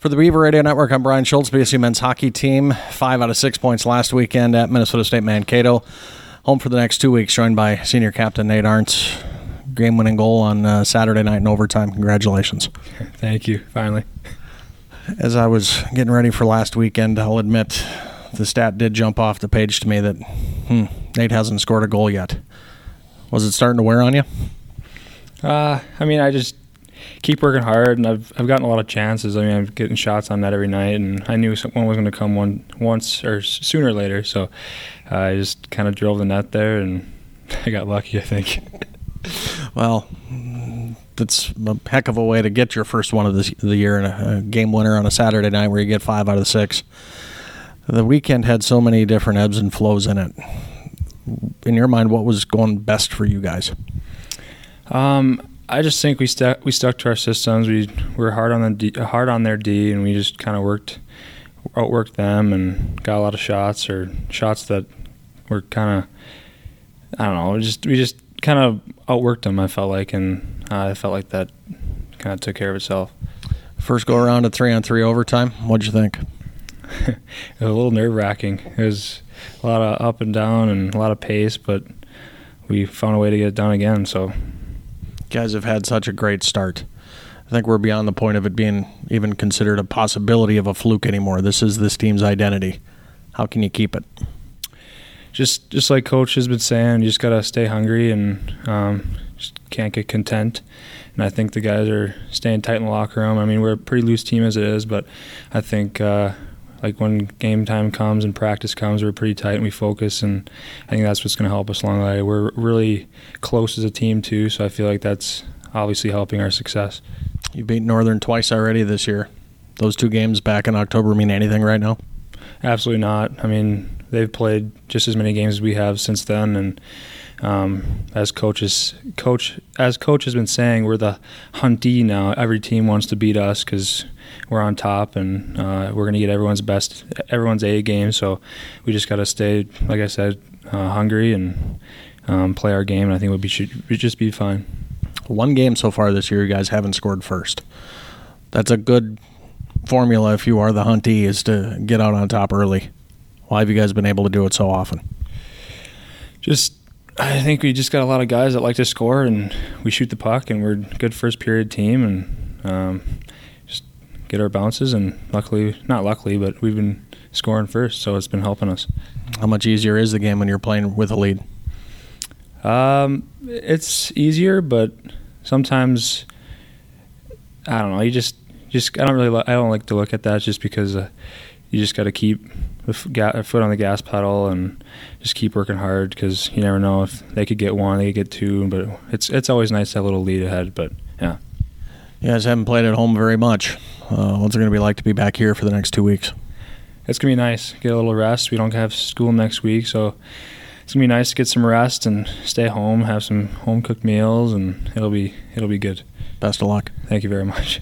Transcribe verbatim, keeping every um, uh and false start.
For the Beaver Radio Network, I'm Brian Schultz. B S U men's hockey team, five out of six points last weekend at Minnesota State Mankato. Home for the next two weeks, joined by senior captain Nate Arntz. Game-winning goal on uh, Saturday night in overtime. Congratulations. Thank you, finally. As I was getting ready for last weekend, I'll admit the stat did jump off the page to me that hmm, Nate hasn't scored a goal yet. Was it starting to wear on you? Uh, I mean, I just keep working hard, and I've I've gotten a lot of chances. I mean, I'm getting shots on net every night, and I knew one was going to come one once or sooner or later. So uh, I just kind of drove the net there, and I got lucky, I think. Well, that's a heck of a way to get your first one of the, the year in a, a game winner on a Saturday night where you get five out of the six. The weekend had so many different ebbs and flows in it. In your mind, what was going best for you guys? Um. I just think we stuck we stuck to our systems. We were hard on the D, hard on their D, and we just kind of worked outworked them and got a lot of shots or shots that were kind of I don't know. Just we just kind of outworked them. I felt like, and uh, I felt like that kind of took care of itself. First go around at three on three overtime. What'd you think? It was a little nerve wracking. It was a lot of up and down and a lot of pace, but we found a way to get it done again. So. Guys have had such a great start. I think we're beyond the point of it being even considered a possibility of a fluke anymore. This is this team's identity. How can you keep it? Just just like Coach has been saying, you just got to stay hungry and um, just can't get content. And I think the guys are staying tight in the locker room. I mean, we're a pretty loose team as it is, but I think uh, like when game time comes and practice comes, we're pretty tight and we focus, and I think that's what's going to help us along the way. We're really close as a team too, so I feel like that's obviously helping our success. You beat Northern twice already this year. Those two games back in October mean anything right now? Absolutely not. I mean, they've played just as many games as we have since then, and um, as coaches, coach as coach has been saying, we're the huntee now. Every team wants to beat us because we're on top, and uh, we're going to get everyone's best, everyone's A game. So we just got to stay, like I said, uh, hungry and um, play our game. And I think we'll be should we'd just be fine. One game so far this year, you guys haven't scored first. That's a good formula if you are the huntee, is to get out on top early. Why have you guys been able to do it so often? Just, I think we just got a lot of guys that like to score, and we shoot the puck, and we're a good first period team, and um, just get our bounces, and luckily, not luckily, but we've been scoring first, so it's been helping us. How much easier is the game when you're playing with a lead? Um, it's easier, but sometimes, I don't know, you just, just I don't really, I don't like to look at that just because uh, you just got to keep a foot on the gas pedal and just keep working hard, because you never know if they could get one, they could get two, but it's it's always nice to have a little lead ahead. But yeah, you guys haven't played at home very much. Uh, what's it going to be like to be back here for the next two weeks? It's going to be nice. Get a little rest. We don't have school next week, so it's going to be nice to get some rest and stay home, have some home cooked meals, and it'll be it'll be good. Best of luck. Thank you very much.